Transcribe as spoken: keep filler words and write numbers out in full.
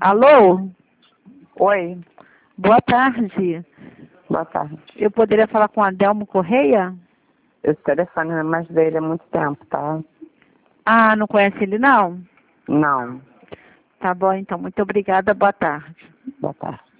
Alô? Oi, Boa tarde. boa tarde. Eu poderia falar com Adelmo Correia? Esse telefone não é mais dele há muito tempo, tá? Ah, não conhece ele não? Não. Tá bom, então. Muito obrigada. Boa tarde. Boa tarde.